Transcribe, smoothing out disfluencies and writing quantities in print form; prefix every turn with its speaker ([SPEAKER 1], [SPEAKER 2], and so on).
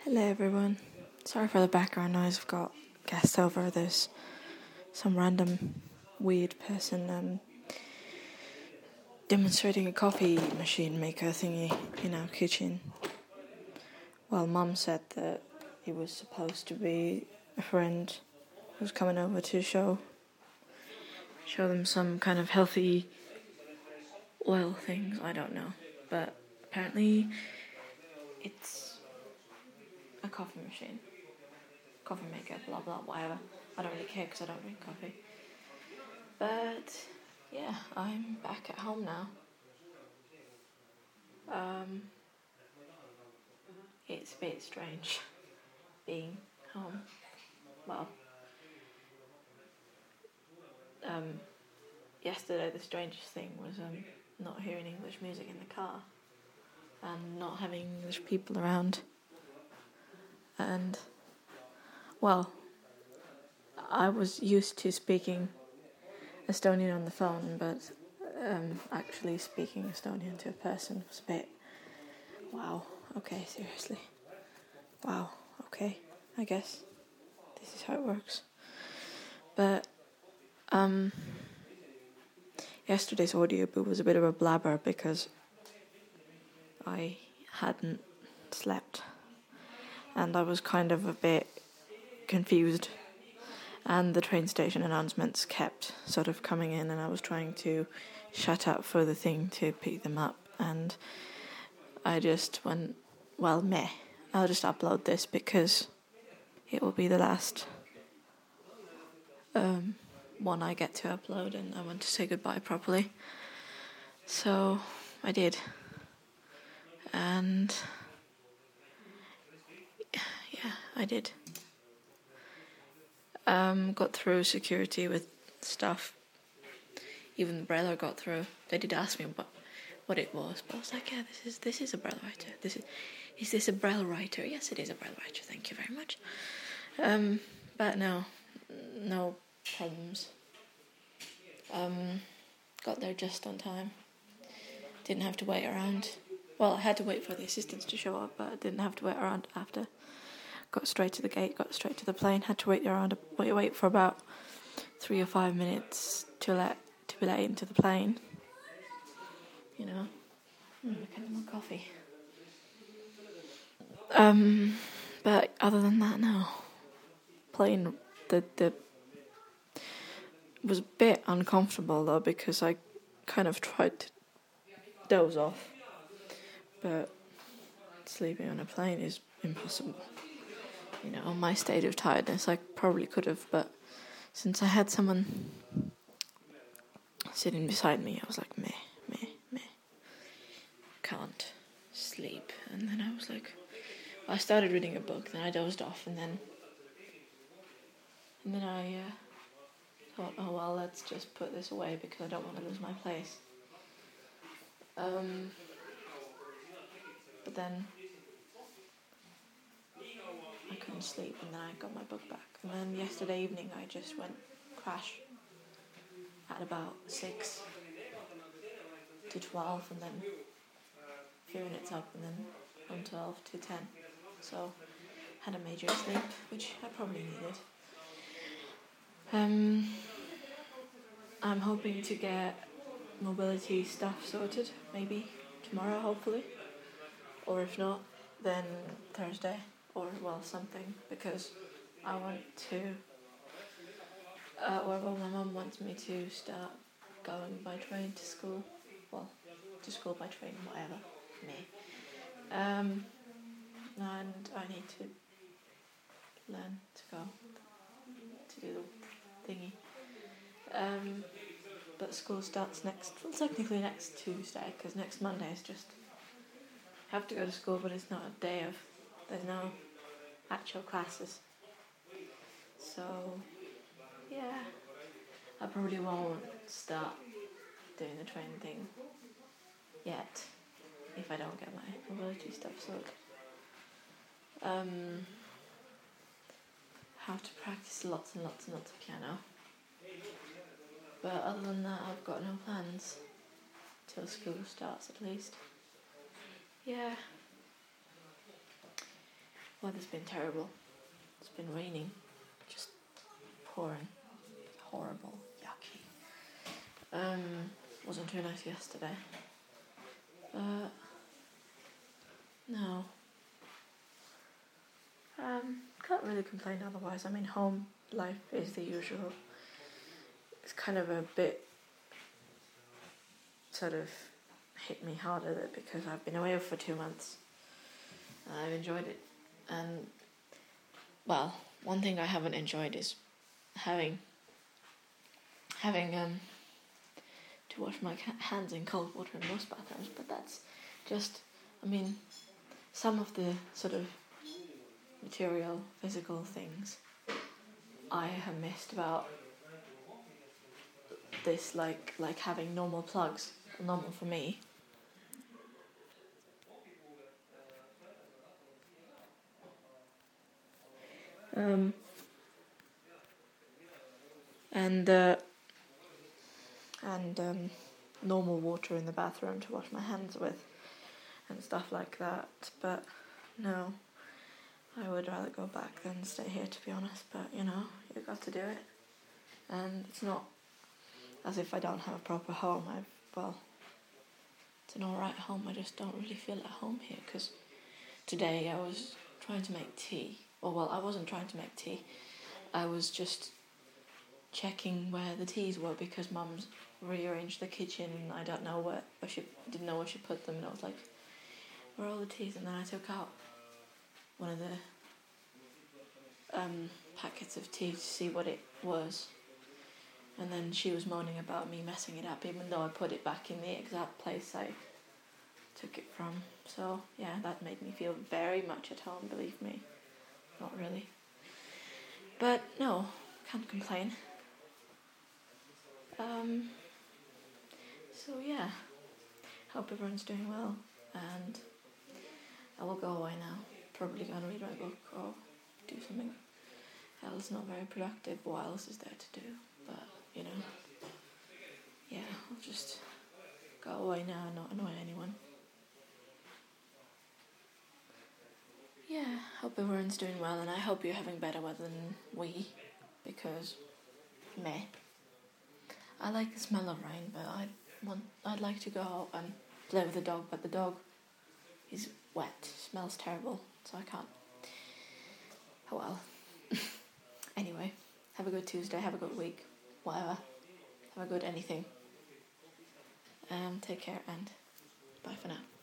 [SPEAKER 1] Hello everyone. Sorry for the background noise. I've got guests over. There's some random weird person demonstrating a coffee machine maker thingy in our kitchen. Well, Mum said that it was supposed to be a friend who's coming over to show them some kind of healthy oil things. I don't know, but apparently it's a coffee machine. Coffee maker, blah blah, whatever. I don't really care because I don't drink coffee. But yeah, I'm back at home now. It's a bit strange being home. Well, yesterday the strangest thing was not hearing English music in the car and not having English people around. And well, I was used to speaking Estonian on the phone, but actually speaking Estonian to a person was a bit, wow, okay, seriously. Wow, okay, I guess this is how it works. But yesterday's audiobook was a bit of a blabber because I hadn't slept and I was kind of a bit confused, and the train station announcements kept sort of coming in and I was trying to shut up for the thing to pick them up, and I just went, well, meh, I'll just upload this because it will be the last one I get to upload and I want to say goodbye properly. So I did. And yeah, I did. Got through security with stuff. Even the Brailler got through. They did ask me what it was, but I was like, yeah, this is a Braille writer. Is this a Braille writer? Yes, it is a Braille writer. Thank you very much. But no problems. Got there just on time. Didn't have to wait around. Well, I had to wait for the assistants to show up, but I didn't have to wait around after. Got straight to the gate, got straight to the plane. Had to wait for about 3 or 5 minutes to be let into the plane. You know, kind of more coffee. But other than that, no. Plane, the was a bit uncomfortable though because I kind of tried to doze off, but sleeping on a plane is impossible. You know, my state of tiredness, I probably could have, but since I had someone sitting beside me, I was like, meh, can't sleep. And then I was like, I started reading a book, then I dozed off, and then I thought, oh well, let's just put this away because I don't want to lose my place. But then I couldn't sleep, and then I got my book back. And then yesterday evening I just went crash at about 6 to 12, and then a few minutes up, and then from 12 to 10. So had a major sleep, which I probably needed. I'm hoping to get mobility stuff sorted, maybe tomorrow, hopefully. Or if not, then Thursday, or something, because I want to, my mum wants me to start going by train to school. Well, to school by train, whatever, me. And I need to learn to go to do the thingy. But school starts technically next Tuesday, because next Monday is just, have to go to school, but it's not a day of, there's no actual classes. So, yeah, I probably won't start doing the train thing yet, if I don't get my mobility stuff sorted. Have to practice lots and lots and lots of piano. But other than that, I've got no plans till school starts, at least. Yeah. weather's been terrible. It's been raining, just pouring. Horrible, yucky. Wasn't too nice yesterday. No. Can't really complain otherwise. I mean, home life is the usual. It's kind of a bit sort of hit me harder because I've been away for 2 months. I've enjoyed it. And, well, one thing I haven't enjoyed is having to wash my hands in cold water in most bathrooms, but that's just, I mean, some of the sort of material, physical things I have missed about this, like having normal plugs, normal for me. And normal water in the bathroom to wash my hands with and stuff like that. But no, I would rather go back than stay here, to be honest. But you've got to do it, and it's not as if I don't have a proper home. It's an alright home. I just don't really feel at home here because today I was trying to make tea. Well, I wasn't trying to make tea. I was just checking where the teas were because Mum's rearranged the kitchen and I don't know where she didn't know where she put them, and I was like, where are all the teas? And then I took out one of the packets of tea to see what it was, and then she was moaning about me messing it up even though I put it back in the exact place I took it from. So yeah, that made me feel very much at home, believe me. Not really, but no, can't complain. So yeah, hope everyone's doing well, and I will go away now. Probably gonna read my book or do something else not very productive. What else is there to do? But yeah, I'll just go away now and not annoy anyone. Yeah, hope everyone's doing well, and I hope you're having better weather than we, because meh. I like the smell of rain, but I'd like to go out and play with the dog, but the dog is wet, smells terrible, so I can't. Oh well. Anyway, have a good Tuesday, have a good week, whatever. Have a good anything. Take care and bye for now.